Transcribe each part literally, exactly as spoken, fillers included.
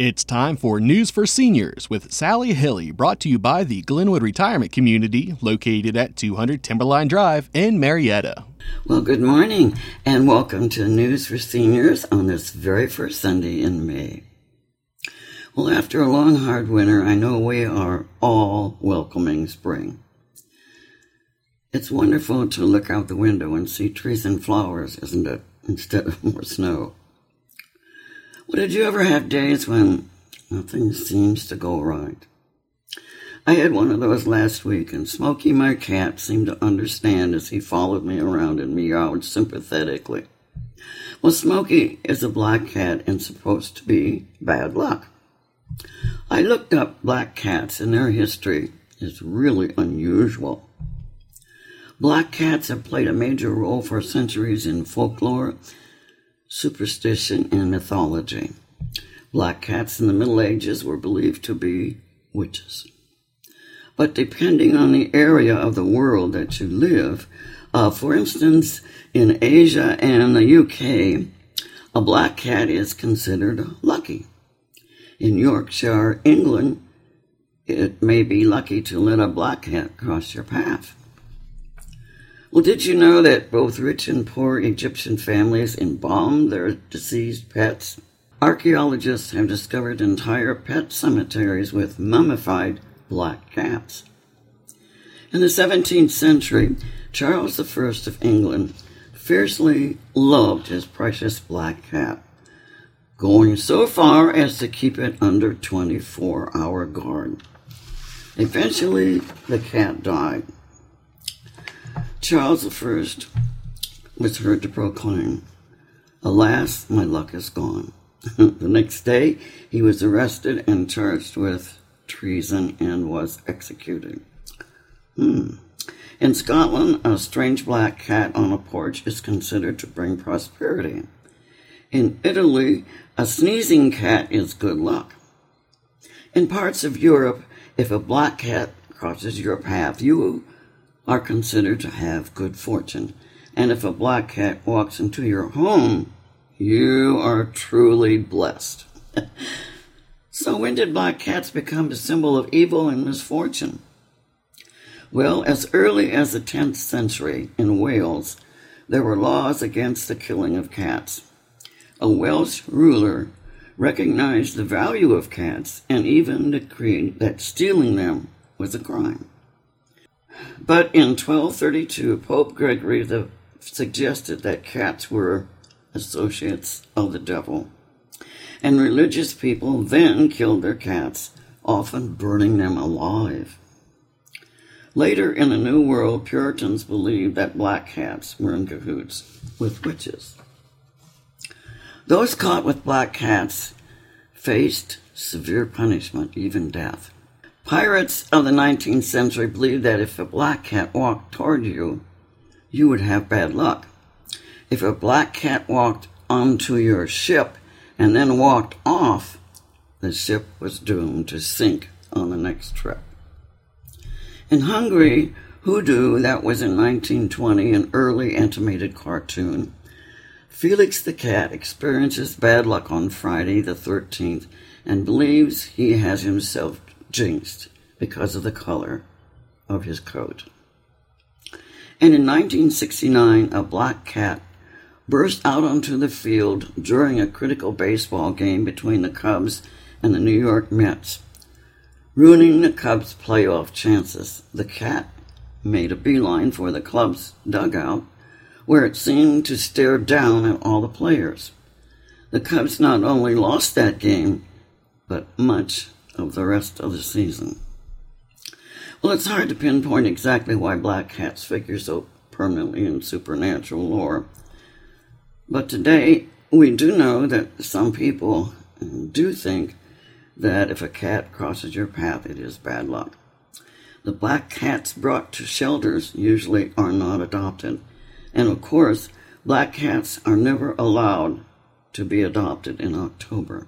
It's time for News for Seniors with Sally Hilly, brought to you by the Glenwood Retirement Community, located at two hundred Timberline Drive in Marietta. Well, good morning, and welcome to News for Seniors on this very first Sunday in May. Well, after a long, hard winter, I know we are all welcoming spring. It's wonderful to look out the window and see trees and flowers, isn't it, instead of more snow. Well, did you ever have days when nothing seems to go right? I had one of those last week, and Smokey, my cat, seemed to understand as he followed me around and meowed sympathetically. Well, Smokey is a black cat and supposed to be bad luck. I looked up black cats, and their history is really unusual. Black cats have played a major role for centuries in folklore, superstition, and mythology. Black cats in the Middle Ages were believed to be witches. But depending on the area of the world that you live, uh, for instance, in Asia and the U K, a black cat is considered lucky. In Yorkshire, England, it may be lucky to let a black cat cross your path. Well, did you know that both rich and poor Egyptian families embalmed their deceased pets? Archaeologists have discovered entire pet cemeteries with mummified black cats. In the seventeenth century, Charles the First of England fiercely loved his precious black cat, going so far as to keep it under twenty-four hour guard. Eventually, the cat died. Charles the First was heard to proclaim, "Alas, my luck is gone." The next day, he was arrested and charged with treason and was executed. Hmm. In Scotland, a strange black cat on a porch is considered to bring prosperity. In Italy, a sneezing cat is good luck. In parts of Europe, if a black cat crosses your path, you are considered to have good fortune. And if a black cat walks into your home, you are truly blessed. So when did black cats become a symbol of evil and misfortune? Well, as early as the tenth century in Wales, there were laws against the killing of cats. A Welsh ruler recognized the value of cats and even decreed that stealing them was a crime. But in twelve thirty-two, Pope Gregory the suggested that cats were associates of the devil, and religious people then killed their cats, often burning them alive. Later in the New World, Puritans believed that black cats were in cahoots with witches. Those caught with black cats faced severe punishment, even death. Pirates of the nineteenth century believed that if a black cat walked toward you, you would have bad luck. If a black cat walked onto your ship and then walked off, the ship was doomed to sink on the next trip. In Hungary, Hoodoo, that was in nineteen twenty, an early animated cartoon, Felix the cat experiences bad luck on Friday the thirteenth and believes he has himself jinxed because of the color of his coat. And in nineteen sixty-nine, a black cat burst out onto the field during a critical baseball game between the Cubs and the New York Mets, ruining the Cubs' playoff chances. The cat made a beeline for the club's dugout, where it seemed to stare down at all the players. The Cubs not only lost that game, but much of the rest of the season. Well, it's hard to pinpoint exactly why black cats figure so permanently in supernatural lore. But today, we do know that some people do think that if a cat crosses your path, it is bad luck. The black cats brought to shelters usually are not adopted. And of course, black cats are never allowed to be adopted in October.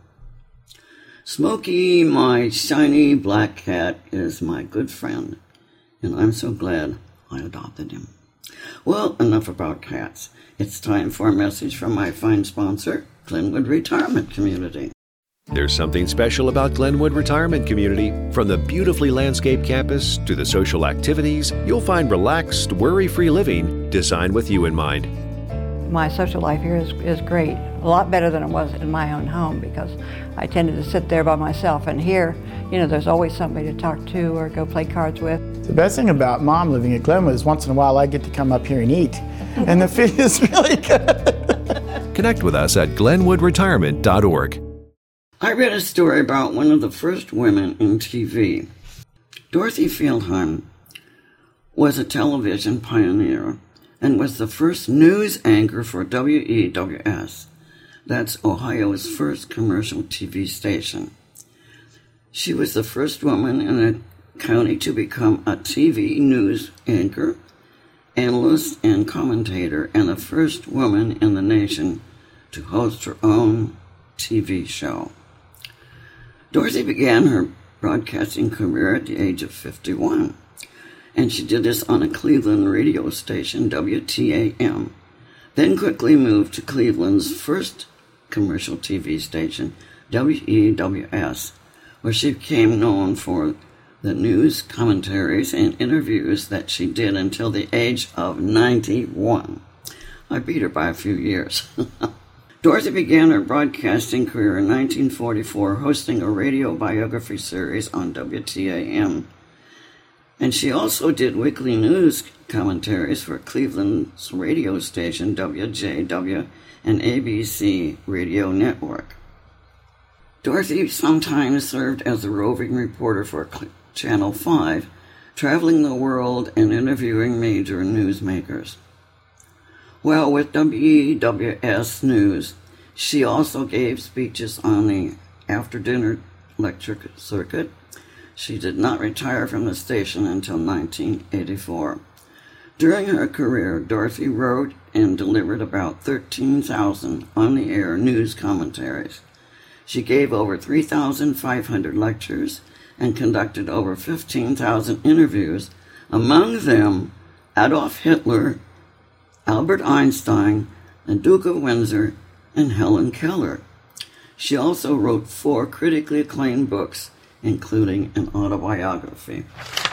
Smokey, my shiny black cat, is my good friend, and I'm so glad I adopted him. Well, enough about cats. It's time for a message from my fine sponsor, Glenwood Retirement Community. There's something special about Glenwood Retirement Community. From the beautifully landscaped campus to the social activities, you'll find relaxed, worry-free living designed with you in mind. My social life here is, is great, a lot better than it was in my own home because I tended to sit there by myself, and here, you know, there's always somebody to talk to or go play cards with. The best thing about Mom living at Glenwood is once in a while I get to come up here and eat, and the food is really good. Connect with us at glenwood retirement dot org. I read a story about one of the first women in T V. Dorothy Fieldheim was a television pioneer and was the first news anchor for W E W S. That's Ohio's first commercial T V station. She was the first woman in a county to become a T V news anchor, analyst, and commentator, and the first woman in the nation to host her own T V show. Dorothy began her broadcasting career at the age of fifty-one, and she did this on a Cleveland radio station, W T A M, then quickly moved to Cleveland's first commercial T V station, W E W S, where she became known for the news, commentaries, and interviews that she did until the age of ninety-one. I beat her by a few years. Dorothy began her broadcasting career in nineteen forty-four, hosting a radio biography series on W T A M. And she also did weekly news commentaries for Cleveland's radio station, W J W, and A B C Radio Network. Dorothy sometimes served as a roving reporter for Channel five, traveling the world and interviewing major newsmakers. Well, with W E W S News, she also gave speeches on the after-dinner lecture circuit. She did not retire from the station until nineteen eighty-four. During her career, Dorothy wrote and delivered about thirteen thousand on-the-air news commentaries. She gave over three thousand five hundred lectures and conducted over fifteen thousand interviews, among them Adolf Hitler, Albert Einstein, the Duke of Windsor, and Helen Keller. She also wrote four critically acclaimed books, including an autobiography.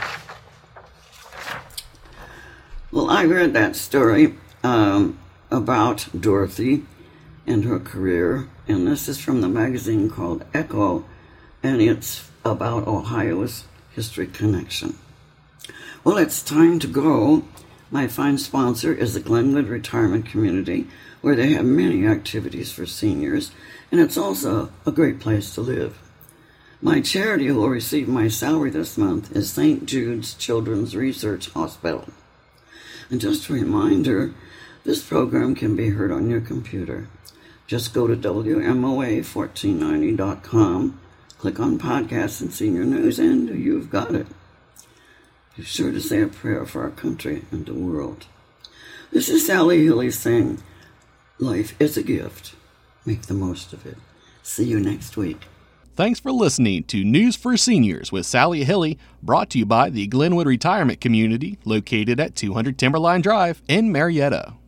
Well, I read that story um, about Dorothy and her career, and this is from the magazine called Echo, and it's about Ohio's History Connection. Well, it's time to go. My fine sponsor is the Glenwood Retirement Community, where they have many activities for seniors, and it's also a great place to live. My charity who will receive my salary this month is Saint Jude's Children's Research Hospital. And just a reminder, this program can be heard on your computer. Just go to W M O A fourteen ninety dot com, click on Podcasts and Senior News, and you've got it. Be sure to say a prayer for our country and the world. This is Sally Hilly saying, life is a gift. Make the most of it. See you next week. Thanks for listening to News for Seniors with Sally Hilly, brought to you by the Glenwood Retirement Community, located at two hundred Timberline Drive in Marietta.